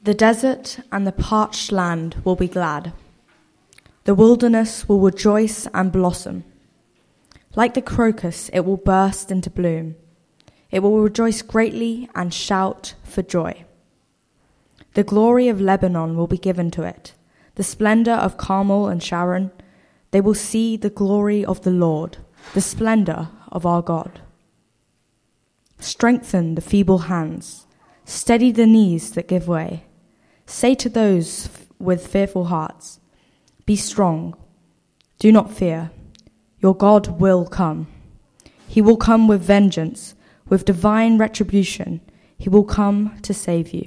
The desert and the parched land will be glad. The wilderness will rejoice and blossom. Like the crocus, it will burst into bloom. It will rejoice greatly and shout for joy. The glory of Lebanon will be given to it, the splendor of Carmel and Sharon. They will see the glory of the Lord, the splendor of our God. Strengthen the feeble hands, steady the knees that give way. Say to those with fearful hearts, be strong, do not fear, your God will come. He will come with vengeance, with divine retribution. He will come to save you.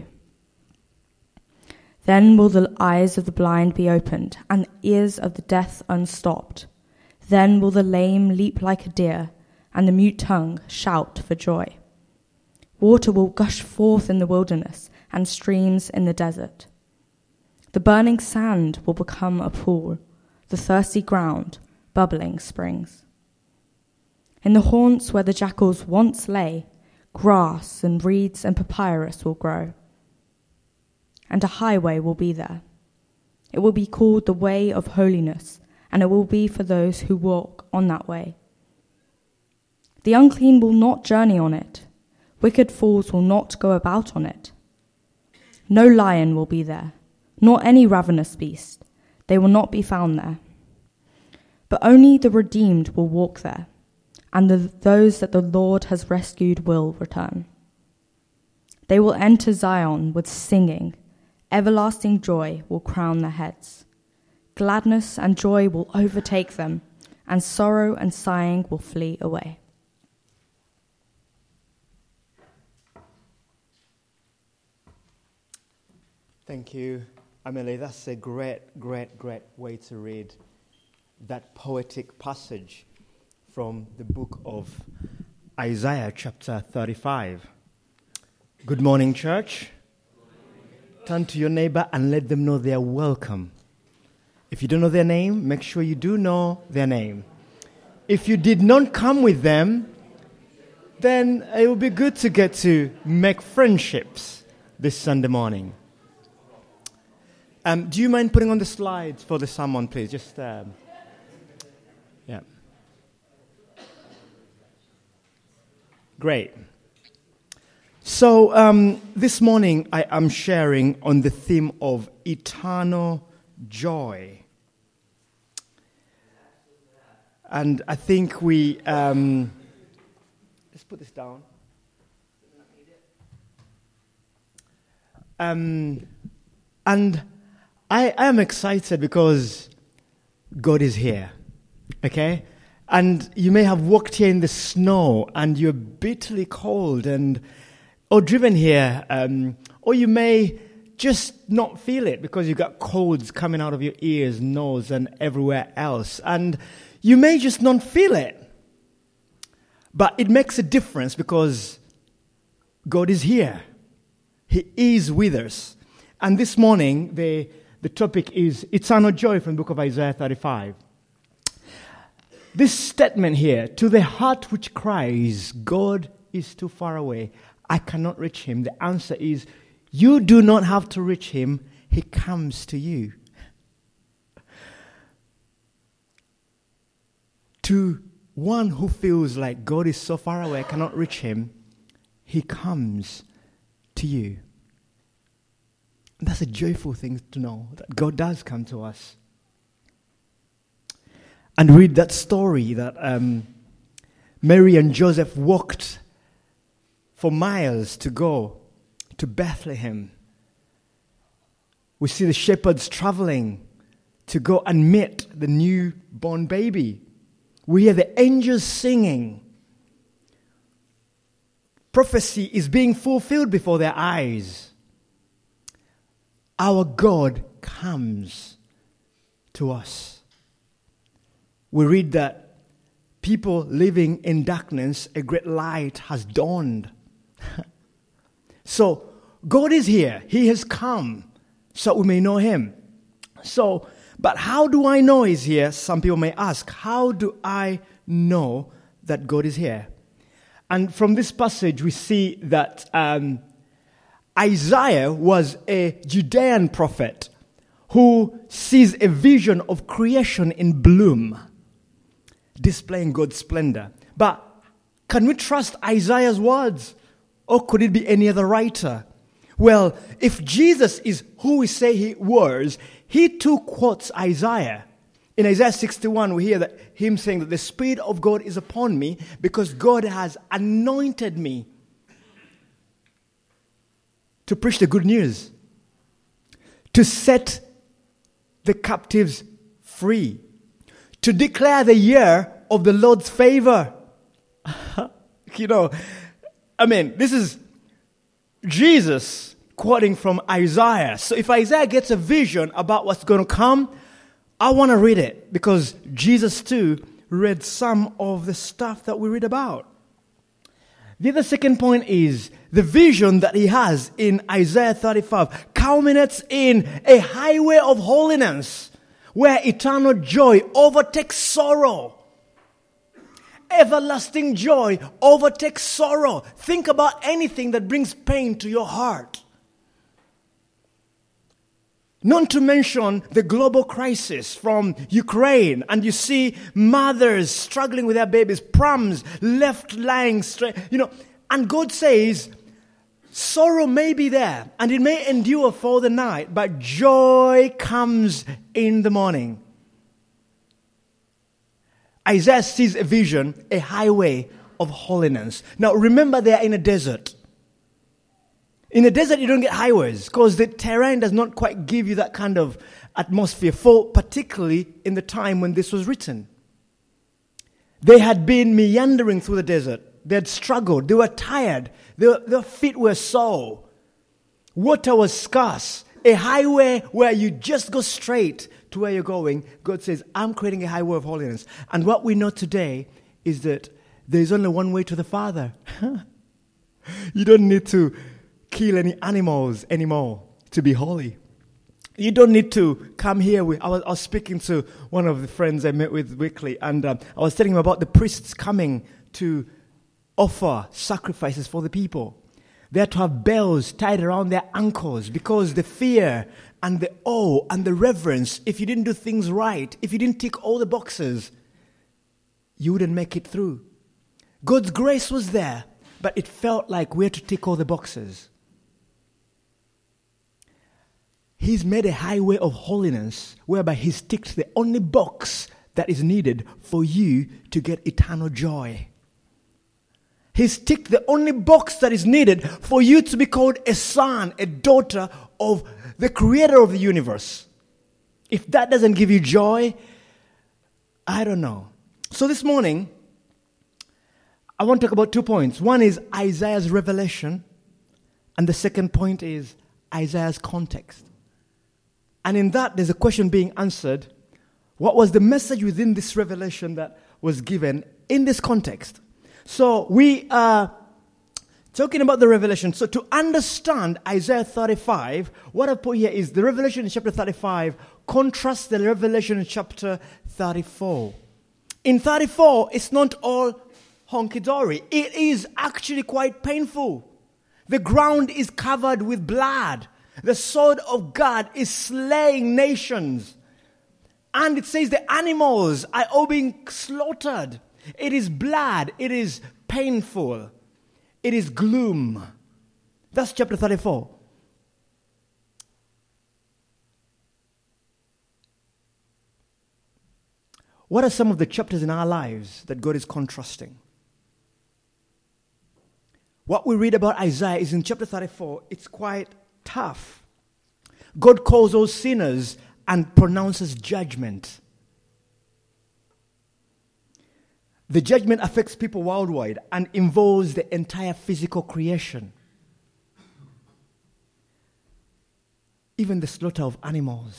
Then will the eyes of the blind be opened, and the ears of the deaf unstopped. Then will the lame leap like a deer, and the mute tongue shout for joy. Water will gush forth in the wilderness, and streams in the desert. The burning sand will become a pool, the thirsty ground, bubbling springs. In the haunts where the jackals once lay, grass and reeds and papyrus will grow. And a highway will be there. It will be called the way of holiness, and it will be for those who walk on that way. The unclean will not journey on it. Wicked fools will not go about on it. No lion will be there, nor any ravenous beast. They will not be found there. But only the redeemed will walk there, and those that the Lord has rescued will return. They will enter Zion with singing. Everlasting joy will crown their heads. Gladness and joy will overtake them, and sorrow and sighing will flee away. Thank you, Amelie. That's a great way to read that poetic passage from the book of Isaiah, chapter 35. Good morning, church. Turn to your neighbor and let them know they are welcome. If you don't know their name, make sure you do know their name. If you did not come with them, then it would be good to get to make friendships this Sunday morning. Do you mind putting on the slides for the sermon, please? Just, yeah. Great. So this morning I am sharing on the theme of eternal joy. And I think we... let's put this down. And I am excited because God is here, okay? And you may have walked here in the snow and you're bitterly cold or driven here, or you may just not feel it because you've got colds coming out of your ears, nose, and everywhere else. And you may just not feel it. But it makes a difference because God is here. He is with us. And this morning, the topic is eternal joy from the book of Isaiah 35. This statement here, to the heart which cries, God is too far away, I cannot reach him. The answer is, you do not have to reach him. He comes to you. To one who feels like God is so far away, I cannot reach him, he comes to you. That's a joyful thing to know, that God does come to us. And read that story that Mary and Joseph walked for miles to go to Bethlehem. We see the shepherds traveling to go and meet the newborn baby. We hear the angels singing. Prophecy is being fulfilled before their eyes. Our God comes to us. We read that people living in darkness, a great light has dawned. So, God is here. He has come so we may know him. But how do I know he's here? Some people may ask, how do I know that God is here? And from this passage, we see that Isaiah was a Judean prophet who sees a vision of creation in bloom, displaying God's splendor. But can we trust Isaiah's words? Or could it be any other writer? Well, if Jesus is who we say he was, he too quotes Isaiah. In Isaiah 61, we hear that him saying that the Spirit of God is upon me because God has anointed me to preach the good news, to set the captives free, to declare the year of the Lord's favor. This is Jesus quoting from Isaiah. So if Isaiah gets a vision about what's going to come, I want to read it because Jesus too read some of the stuff that we read about. The other second point is the vision that he has in Isaiah 35 culminates in a highway of holiness where eternal joy overtakes sorrow. Everlasting joy overtakes sorrow. Think about anything that brings pain to your heart. Not to mention the global crisis from Ukraine, and you see mothers struggling with their babies, prams left lying straight, and God says, sorrow may be there, and it may endure for the night, but joy comes in the morning. Isaiah sees a vision, a highway of holiness. Now remember, they are in a desert. In the desert, you don't get highways because the terrain does not quite give you that kind of atmosphere, particularly in the time when this was written. They had been meandering through the desert. They had struggled. They were tired. Their feet were sore. Water was scarce. A highway where you just go straight to where you're going. God says, I'm creating a highway of holiness. And what we know today is that there's only one way to the Father. You don't need to kill any animals anymore to be holy. You don't need to come here. I was speaking to one of the friends I met with weekly, and I was telling him about the priests coming to offer sacrifices for the people. They had to have bells tied around their ankles because the fear and the awe and the reverence, if you didn't do things right, if you didn't tick all the boxes, you wouldn't make it through. God's grace was there, but it felt like we had to tick all the boxes. He's made a highway of holiness whereby he's ticked the only box that is needed for you to get eternal joy. He's ticked the only box that is needed for you to be called a son, a daughter of the creator of the universe. If that doesn't give you joy, I don't know. So this morning, I want to talk about 2 points. One is Isaiah's revelation, and the second point is Isaiah's context. And in that, there's a question being answered. What was the message within this revelation that was given in this context? So we are talking about the revelation. So to understand Isaiah 35, what I put here is the revelation in chapter 35 contrasts the revelation in chapter 34. In 34, it's not all honky-dory. It is actually quite painful. The ground is covered with blood. The sword of God is slaying nations. And it says the animals are all being slaughtered. It is blood. It is painful. It is gloom. That's chapter 34. What are some of the chapters in our lives that God is contrasting? What we read about Isaiah is in chapter 34. It's quite tough. God calls those sinners and pronounces judgment. The judgment affects people worldwide and involves the entire physical creation. Even the slaughter of animals.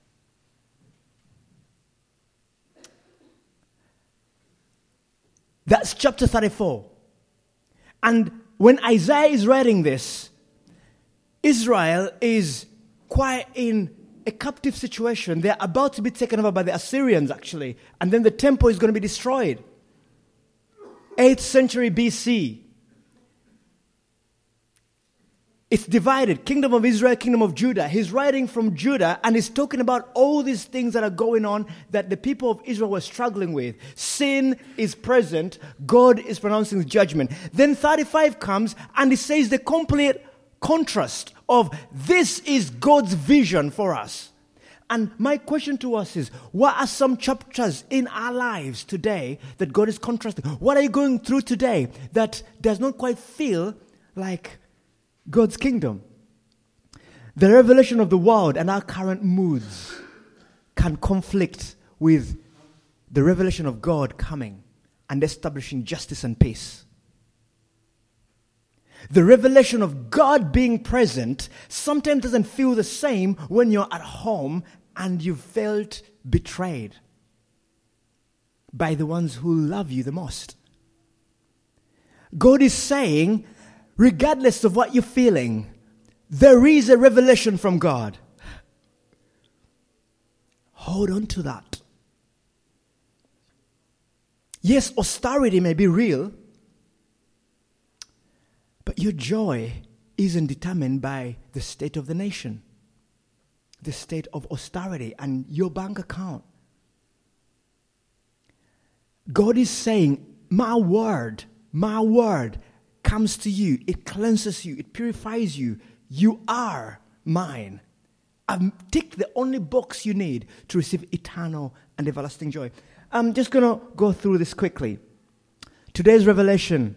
That's chapter 34. And when Isaiah is writing this, Israel is quite in a captive situation. They're about to be taken over by the Assyrians, actually. And then the temple is going to be destroyed. 8th century BC. It's divided. Kingdom of Israel, kingdom of Judah. He's writing from Judah and he's talking about all these things that are going on that the people of Israel were struggling with. Sin is present. God is pronouncing judgment. Then 35 comes and it says the complete contrast of this is God's vision for us. And my question to us is, what are some chapters in our lives today that God is contrasting? What are you going through today that does not quite feel like God's kingdom? The revelation of the world and our current moods can conflict with the revelation of God coming and establishing justice and peace. The revelation of God being present sometimes doesn't feel the same when you're at home and you felt betrayed by the ones who love you the most. God is saying, regardless of what you're feeling, there is a revelation from God. Hold on to that. Yes, austerity may be real, but your joy isn't determined by the state of the nation, the state of austerity and your bank account. God is saying, my word comes to you, it cleanses you, it purifies you. You are mine. I've ticked the only box you need to receive eternal and everlasting joy. I'm just going to go through this quickly. Today's revelation.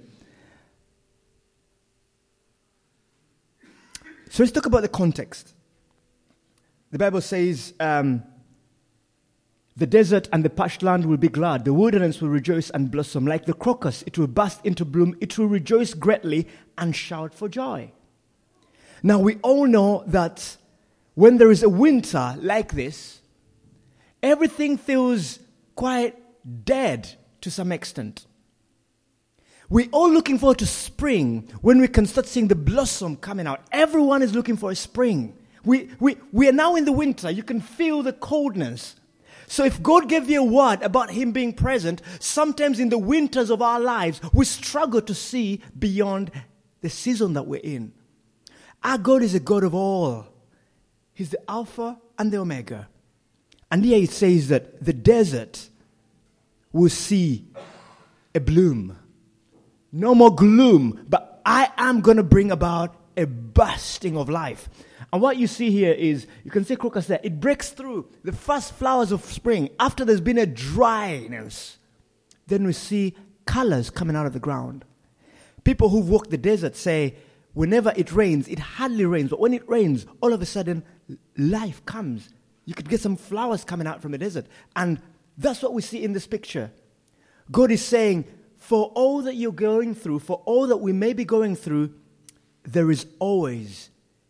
So let's talk about the context. The Bible says, the desert and the parched land will be glad. The wilderness will rejoice and blossom. Like the crocus, it will burst into bloom. It will rejoice greatly and shout for joy. Now, we all know that when there is a winter like this, everything feels quite dead to some extent. We're all looking forward to spring when we can start seeing the blossom coming out. Everyone is looking for a spring. We are now in the winter. You can feel the coldness. So if God gave you a word about Him being present, sometimes in the winters of our lives, we struggle to see beyond the season that we're in. Our God is a God of all. He's the Alpha and the Omega. And here it says that the desert will see a bloom. No more gloom, but I am going to bring about a bursting of life. And what you see here is, you can see crocus there. It breaks through the first flowers of spring. After there's been a dryness, then we see colors coming out of the ground. People who've walked the desert say, whenever it rains, it hardly rains. But when it rains, all of a sudden, life comes. You could get some flowers coming out from the desert. And that's what we see in this picture. God is saying, for all that you're going through, for all that we may be going through, there is always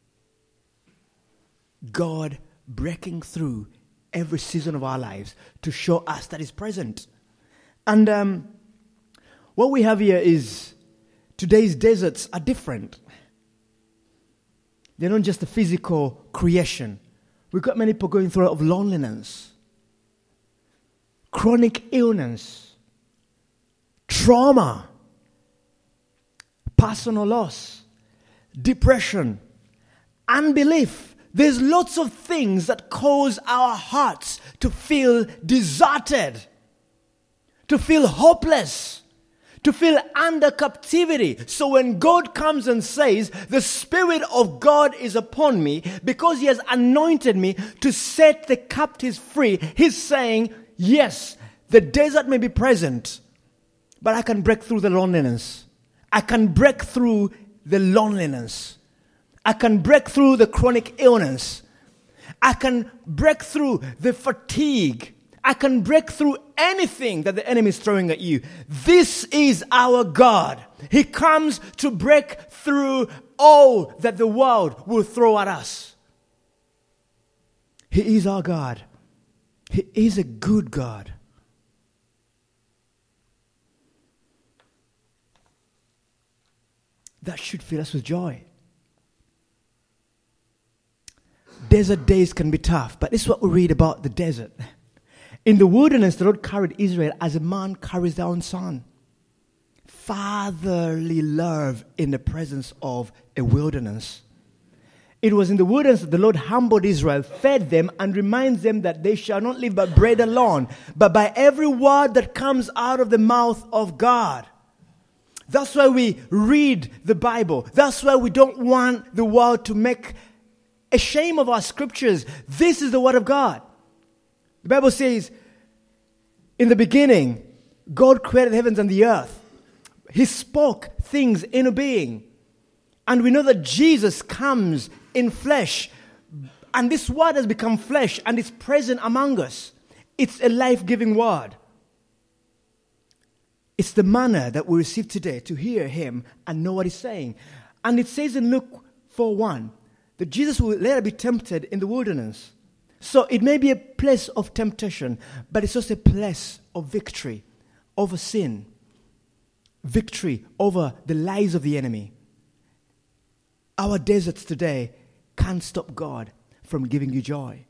God breaking through every season of our lives to show us that He's present. And what we have here is today's deserts are different. They're not just a physical creation. We've got many people going through a lot of loneliness, chronic illness, trauma, personal loss, depression, unbelief. There's lots of things that cause our hearts to feel deserted, to feel hopeless, to feel under captivity. So when God comes and says, the Spirit of God is upon me because He has anointed me to set the captives free, He's saying, yes, the desert may be present, but I can break through the loneliness. I can break through the loneliness. I can break through the chronic illness. I can break through the fatigue. I can break through anything that the enemy is throwing at you. This is our God. He comes to break through all that the world will throw at us. He is our God. He is a good God. That should fill us with joy. Desert days can be tough, but this is what we read about the desert. In the wilderness, the Lord carried Israel as a man carries their own son. Fatherly love in the presence of a wilderness. It was in the wilderness that the Lord humbled Israel, fed them, and reminds them that they shall not live by bread alone, but by every word that comes out of the mouth of God. That's why we read the Bible. That's why we don't want the world to make a shame of our scriptures. This is the Word of God. The Bible says, in the beginning, God created the heavens and the earth. He spoke things into being. And we know that Jesus comes in flesh. And this Word has become flesh and is present among us. It's a life-giving Word. It's the manner that we receive today to hear Him and know what He's saying. And it says in Luke 4:1 that Jesus will later be tempted in the wilderness. So it may be a place of temptation, but it's also a place of victory over sin, victory over the lies of the enemy. Our deserts today can't stop God from giving you joy.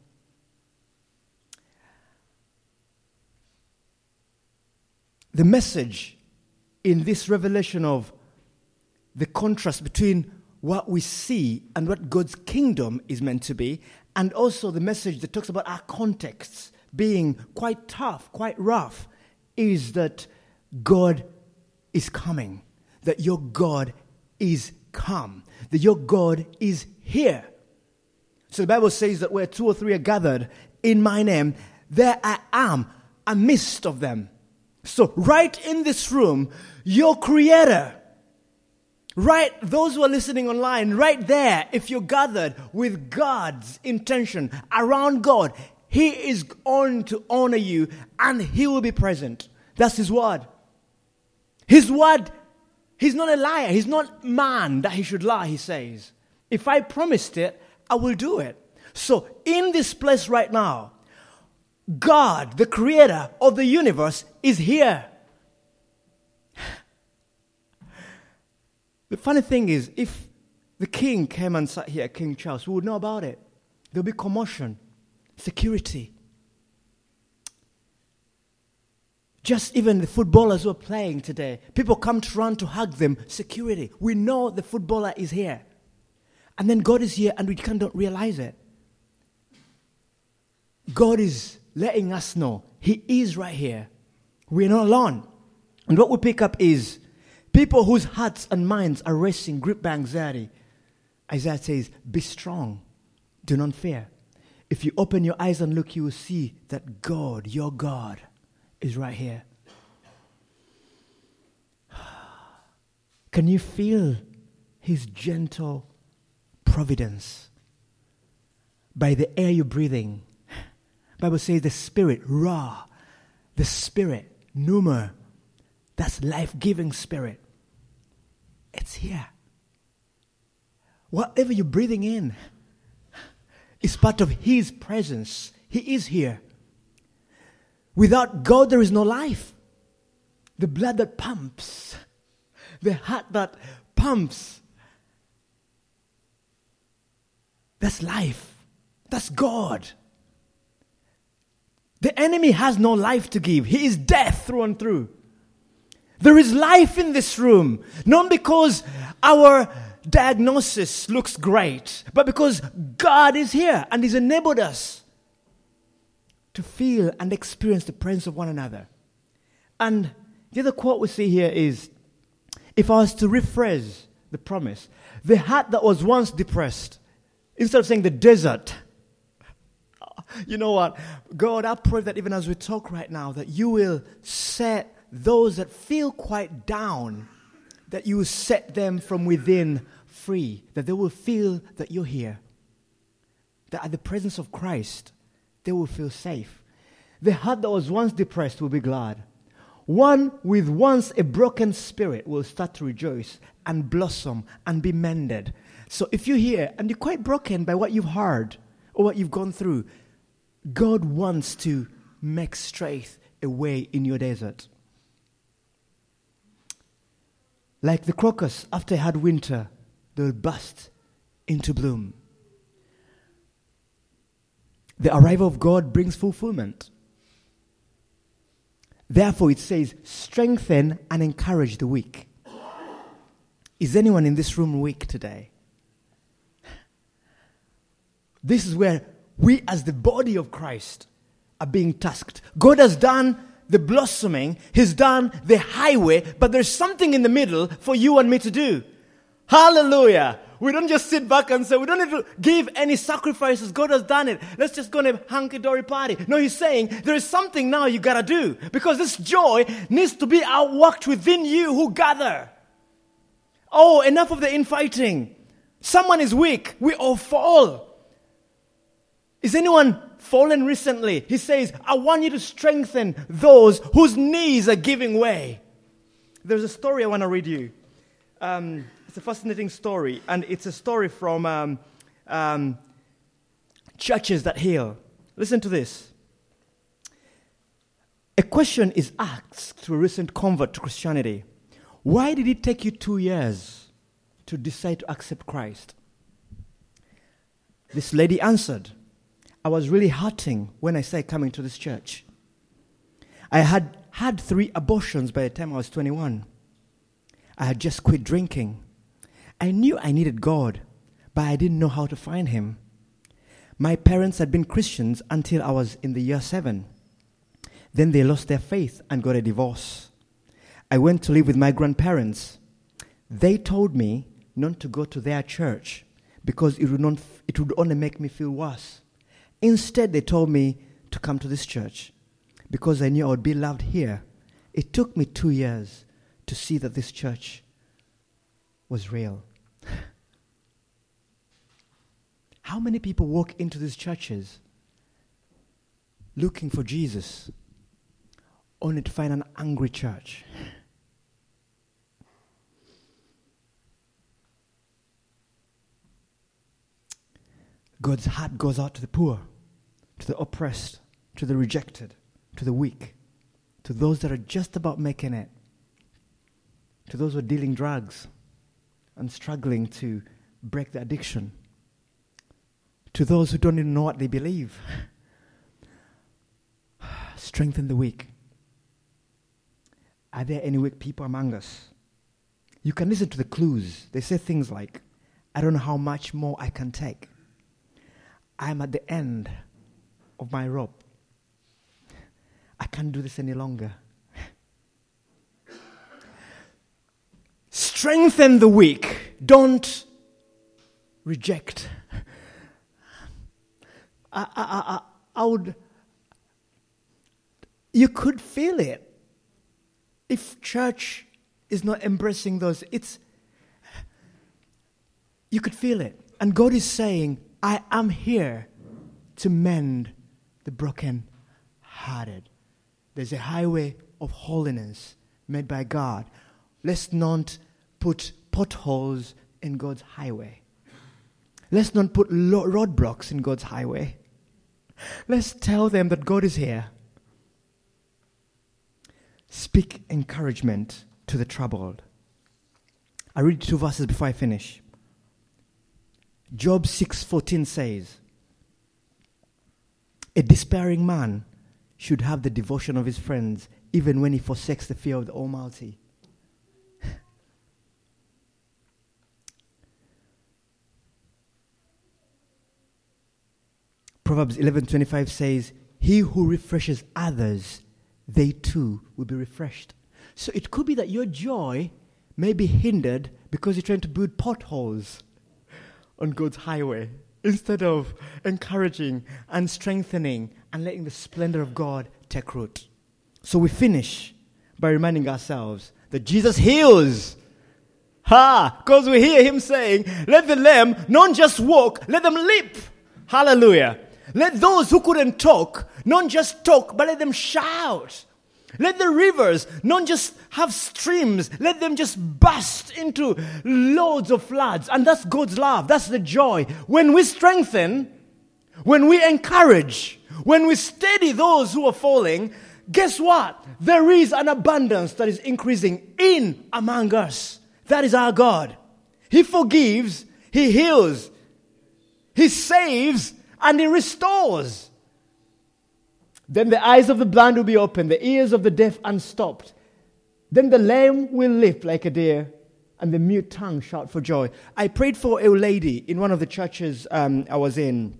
The message in this revelation of the contrast between what we see and what God's kingdom is meant to be, and also the message that talks about our contexts being quite tough, quite rough, is that God is coming, that your God is come, that your God is here. So the Bible says that where 2 or 3 are gathered in my name, there I am amidst of them. So right in this room, your Creator, right, those who are listening online, right there, if you're gathered with God's intention around God, He is on to honor you and He will be present. That's His Word. His Word, He's not a liar. He's not man that He should lie, He says. If I promised it, I will do it. So in this place right now, God, the Creator of the universe, is here. The funny thing is, if the king came and sat here, King Charles, we would know about it. There'll be commotion, security. Just even the footballers who are playing today, people come to run to hug them, security. We know the footballer is here. And then God is here and we kind of don't realize it. God is letting us know He is right here. We're not alone. And what we pick up is people whose hearts and minds are racing, gripped by anxiety. Isaiah says, be strong, do not fear. If you open your eyes and look, you will see that God, your God, is right here. Can you feel His gentle providence by the air you're breathing? The Bible says the Spirit, Ra, the Spirit, Pneuma, that's life-giving Spirit. It's here. Whatever you're breathing in is part of His presence. He is here. Without God, there is no life. The blood that pumps, the heart that pumps, that's life. That's God. The enemy has no life to give. He is death through and through. There is life in this room, not because our diagnosis looks great, but because God is here and He's enabled us to feel and experience the presence of one another. And the other quote we see here is, if I was to rephrase the promise, the heart that was once depressed, instead of saying the desert, you know what? God, I pray that even as we talk right now, that you will set those that feel quite down, that you will set them from within free, that they will feel that you're here, that at the presence of Christ, they will feel safe. The heart that was once depressed will be glad. One with once a broken spirit will start to rejoice and blossom and be mended. So if you're here and you're quite broken by what you've heard or what you've gone through, God wants to make straight a way in your desert. Like the crocus, after a hard winter, they will burst into bloom. The arrival of God brings fulfillment. Therefore, it says, strengthen and encourage the weak. Is anyone in this room weak today? This is where we as the body of Christ are being tasked. God has done the blossoming. He's done the highway. But there's something in the middle for you and me to do. Hallelujah. We don't just sit back and say, we don't need to give any sacrifices. God has done it. Let's just go on a hunky-dory party. No, he's saying there is something now you got to do. Because this joy needs to be outworked within you who gather. Oh, enough of the infighting. Someone is weak. We all fall. Is anyone fallen recently? He says, I want you to strengthen those whose knees are giving way. There's a story I want to read you. It's a fascinating story, and it's a story from churches that heal. Listen to this. A question is asked to a recent convert to Christianity. Why did it take you 2 years to decide to accept Christ? This lady answered, I was really hurting when I started coming to this church. I had had 3 abortions by the time I was 21. I had just quit drinking. I knew I needed God, but I didn't know how to find Him. My parents had been Christians until I was in the year 7. Then they lost their faith and got a divorce. I went to live with my grandparents. They told me not to go to their church because it would only make me feel worse. Instead, they told me to come to this church because I knew I would be loved here. It took me 2 years to see that this church was real. How many people walk into these churches looking for Jesus only to find an angry church? God's heart goes out to the poor, to the oppressed, to the rejected, to the weak, to those that are just about making it, to those who are dealing drugs and struggling to break the addiction, to those who don't even know what they believe. Strengthen the weak. Are there any weak people among us? You can listen to the clues. They say things like, I don't know how much more I can take. I'm at the end of my rope. I can't do this any longer. Strengthen the weak. Don't reject. You could feel it. If church is not embracing those, you could feel it. And God is saying, I am here to mend the broken-hearted. There's a highway of holiness made by God. Let's not put potholes in God's highway. Let's not put roadblocks in God's highway. Let's tell them that God is here. Speak encouragement to the troubled. I read 2 verses before I finish. Job 6:14 says, a despairing man should have the devotion of his friends even when he forsakes the fear of the Almighty. Proverbs 11:25 says, he who refreshes others, they too will be refreshed. So it could be that your joy may be hindered because you're trying to build potholes on God's highway instead of encouraging and strengthening and letting the splendor of God take root. So we finish by reminding ourselves that Jesus heals. Because we hear Him saying, let the lame not just walk, let them leap. Hallelujah. Let those who couldn't talk, not just talk, but let them shout. Let the rivers not just have streams, let them just burst into loads of floods. And that's God's love. That's the joy. When we strengthen, when we encourage, when we steady those who are falling, guess what? There is an abundance that is increasing in among us. That is our God. He forgives, He heals, He saves, and He restores. Then the eyes of the blind will be opened, the ears of the deaf unstopped. Then the lame will leap like a deer, and the mute tongue shout for joy. I prayed for a lady in one of the churches I was in.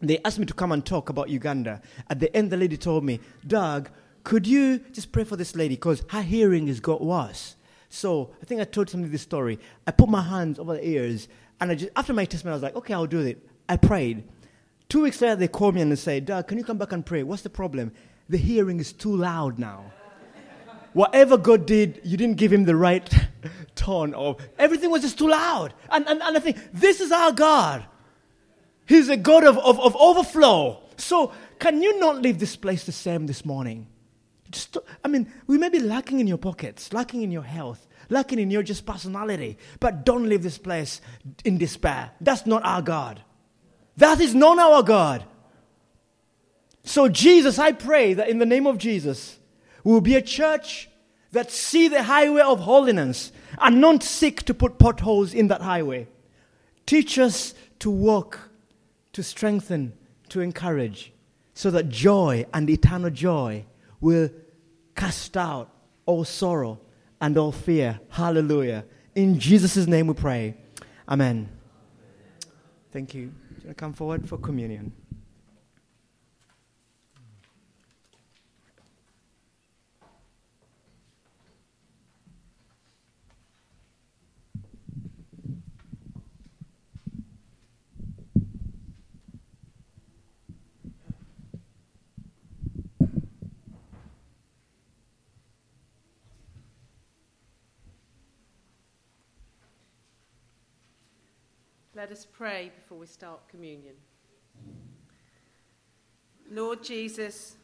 they asked me to come and talk about Uganda. At the end, the lady told me, Doug, could you just pray for this lady because her hearing has got worse. So I think I told somebody this story. I put my hands over the ears, and after my testimony, I was like, okay, I'll do it. I prayed. 2 weeks later, they called me and they said, Doug, can you come back and pray? What's the problem? The hearing is too loud now. Whatever God did, you didn't give him the right tone. Everything was just too loud. And I think, this is our God. He's a God of overflow. So can you not leave this place the same this morning? We may be lacking in your pockets, lacking in your health, lacking in your just personality, but don't leave this place in despair. That's not our God. That is not our God. So Jesus, I pray that in the name of Jesus, we will be a church that see the highway of holiness and not seek to put potholes in that highway. Teach us to walk, to strengthen, to encourage, so that joy and eternal joy will cast out all sorrow and all fear. Hallelujah. In Jesus' name we pray. Amen. Thank you. Do you want to come forward for communion? Let us pray before we start communion. Lord Jesus,